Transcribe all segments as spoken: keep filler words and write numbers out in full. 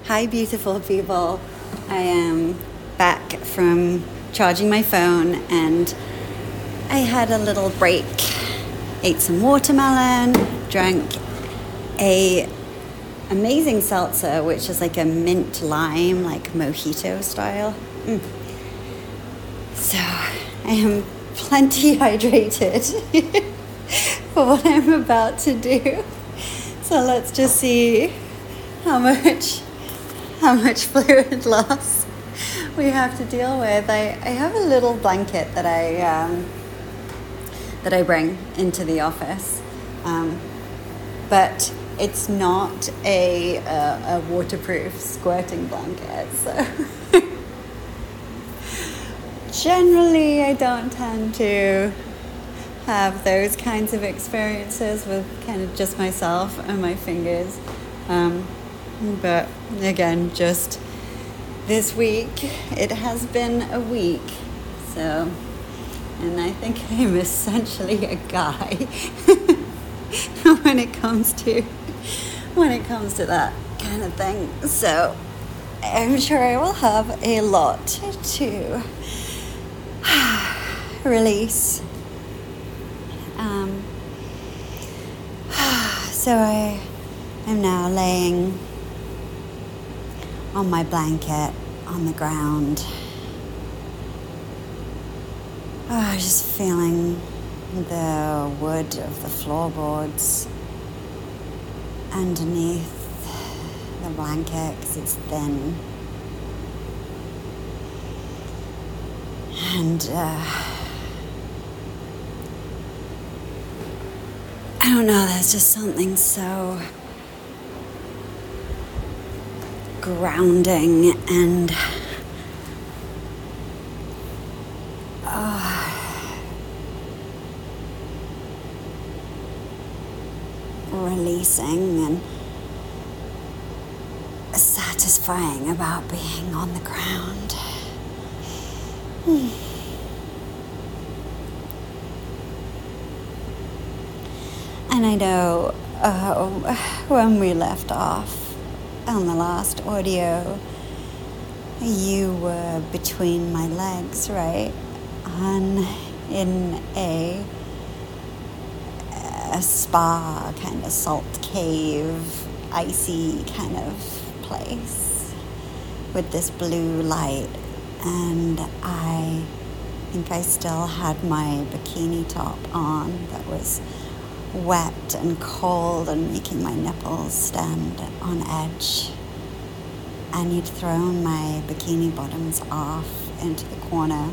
Hi, beautiful people. I am back from charging my phone and I had a little break. Ate some watermelon, drank a amazing seltzer, which is like a mint lime, like mojito style. Mm. So I am plenty hydrated for what I'm about to do. So let's just see how much how much fluid loss we have to deal with. I, I have a little blanket that I um, that I bring into the office, um, but it's not a, a, a waterproof squirting blanket. So generally, I don't tend to have those kinds of experiences with kind of just myself and my fingers. Um, but again, just this week, it has been a week. So, and I think I'm essentially a guy when it comes to when it comes to that kind of thing. So I'm sure I will have a lot to release. Um, so I am now laying on my blanket on the ground. Oh, just feeling the wood of the floorboards underneath the blanket because it's thin. And uh, I don't know, there's just something so grounding and uh, releasing and satisfying about being on the ground. Hmm. And I know uh, when we left off on the last audio, you were between my legs, right? On in a, a spa kind of salt cave, icy kind of place with this blue light, and I think I still had my bikini top on that was wet and cold and making my nipples stand on edge. And you'd thrown my bikini bottoms off into the corner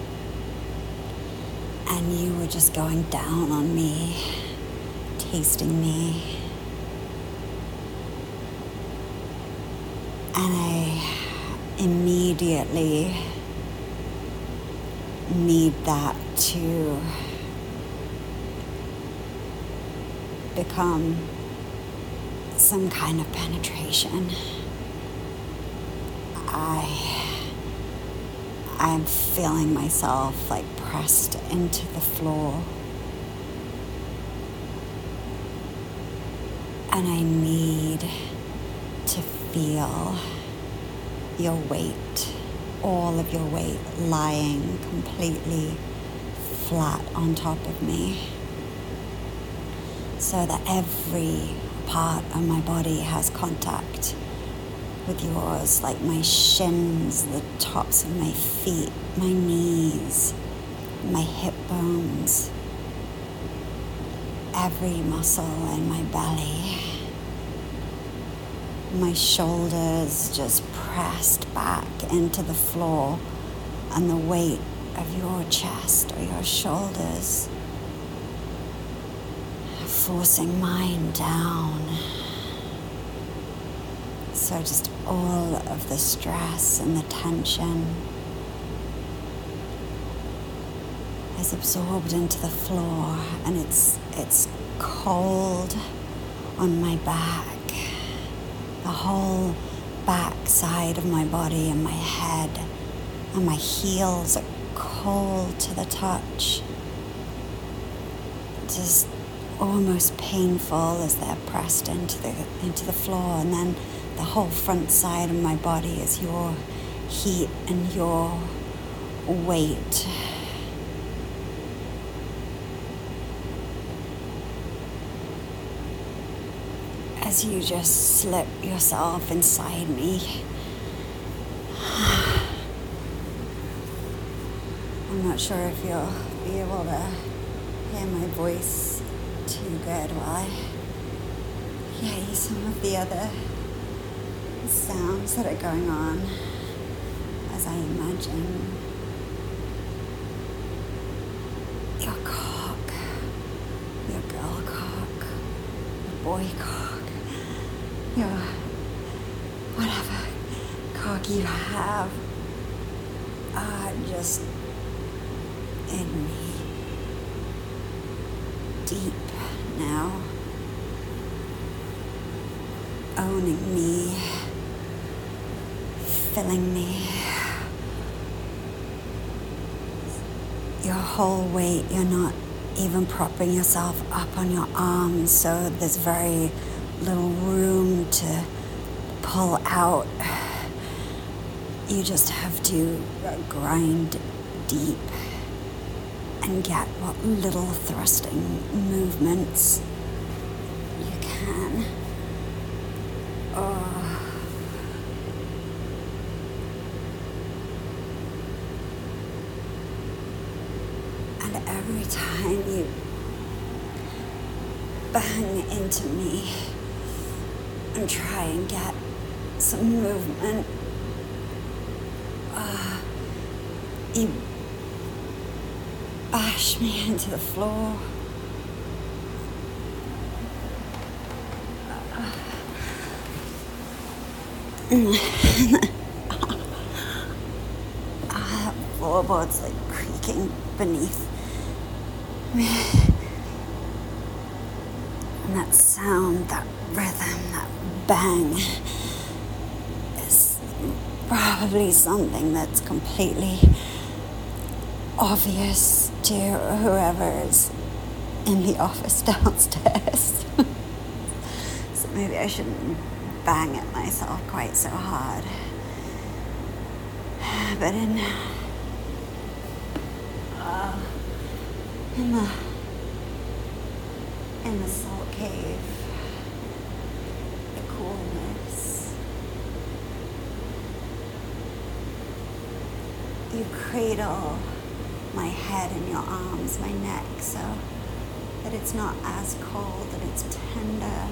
and you were just going down on me, tasting me. And I immediately need that to become some kind of penetration. I, I'm feeling myself like pressed into the floor. And I need to feel your weight, all of your weight lying completely flat on top of me, so that every part of my body has contact with yours, like my shins, the tops of my feet, my knees, my hip bones, every muscle in my belly, my shoulders just pressed back into the floor, and the weight of your chest or your shoulders forcing mine down. So just all of the stress and the tension is absorbed into the floor, and it's it's cold on my back. The whole back side of my body and my head and my heels are cold to the touch. Just almost painful as they're pressed into the into the floor, and then the whole front side of my body is your heat and your weight. As you just slip yourself inside me. I'm not sure if you'll be able to hear my voice too good while I hear you some of the other sounds that are going on as I imagine your cock, your girl cock, your boy cock, your whatever cock you have are just in me, deep now, owning me, filling me. Your whole weight, you're not even propping yourself up on your arms, so there's very little room to pull out. You just have to grind deep and get what little thrusting movements you can. Oh. And every time you bang into me and try and get some movement, uh, you bash me into the floor. uh, floorboards like creaking beneath me. And that sound, that rhythm, that bang is probably something that's completely obvious to whoever is in the office downstairs. So maybe I shouldn't bang at myself quite so hard. But in uh, in the in the salt cave, the coolness, you cradle my head in your arms, my neck, so that it's not as cold and it's tender.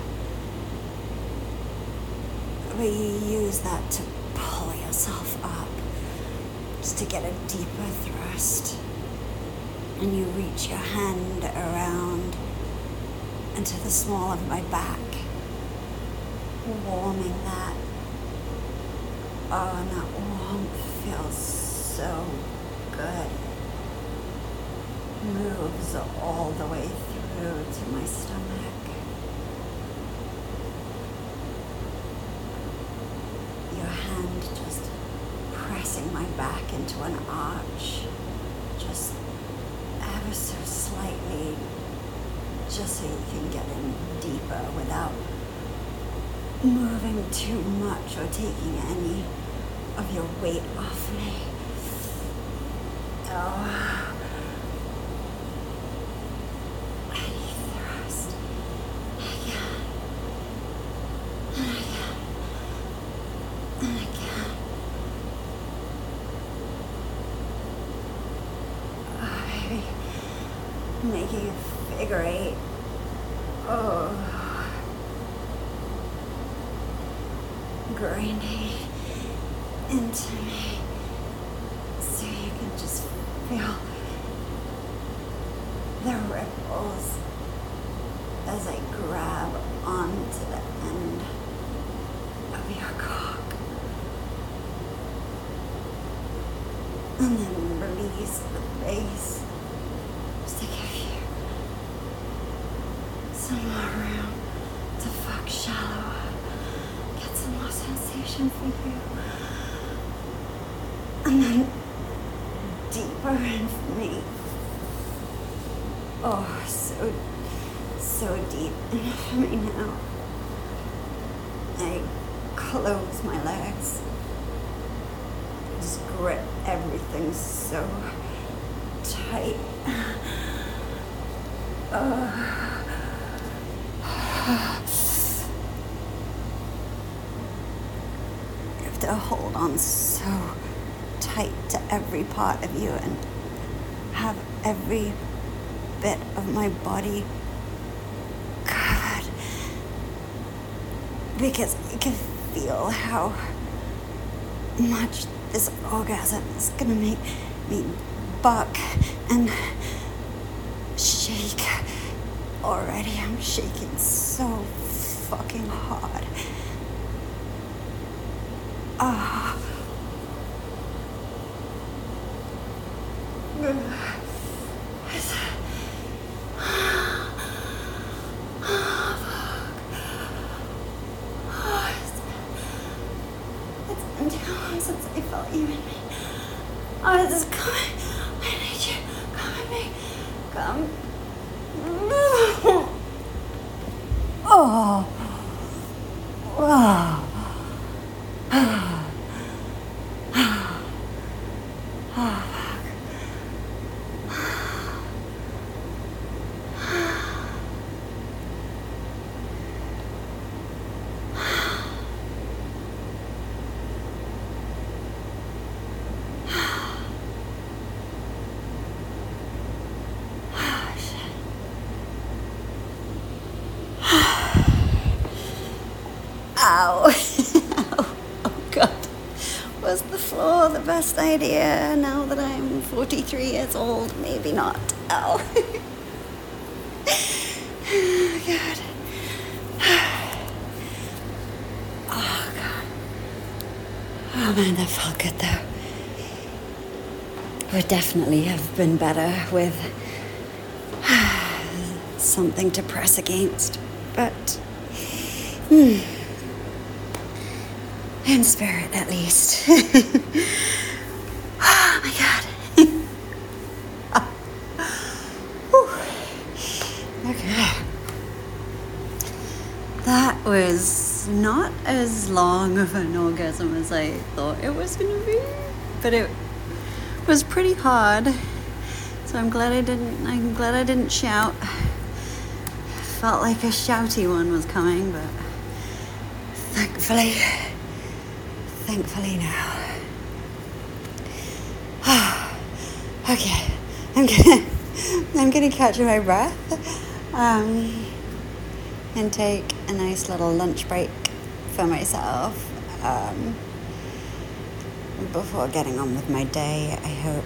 But you use that to pull yourself up, just to get a deeper thrust. And you reach your hand around into the small of my back, warming that. Oh, and that warmth feels so good. Moves all the way through to my stomach. Your hand just pressing my back into an arch, just ever so slightly, just so you can get in deeper without moving too much or taking any of your weight off me. Oh. Making a figure eight. Oh. Grinding into me so you can just feel the ripples as I grab onto the end of your cock and then release the base. Some more room to fuck shallower. Get some more sensation for you. And then deeper in for me. Oh, so, so deep for me now. I close my legs. Just grip everything so tight. Uh, you have to hold on so tight to every part of you and have every bit of my body covered, because I can feel how much this orgasm is gonna make me buck and shake. Already I'm shaking so fucking hard. Ah. It's been too long since I felt you in me. Oh, this is coming. I need you. Come with me. Come. Oh. Wow. Ow. Oh God. Was the floor the best idea now that I'm forty-three years old? Maybe not. Ow. Oh God. Oh God. Oh man, that felt good though. Would definitely have been better with something to press against. But hmm. In spirit, at least. Oh my God. Okay. That was not as long of an orgasm as I thought it was gonna be, but it was pretty hard. So I'm glad I didn't. I'm glad I didn't shout. Felt like a shouty one was coming, but thankfully. Thankfully now. Okay, I'm gonna I'm gonna catch my breath um, and take a nice little lunch break for myself um, before getting on with my day. I hope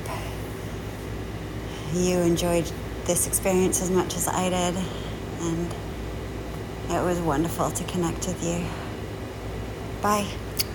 you enjoyed this experience as much as I did, and it was wonderful to connect with you. Bye.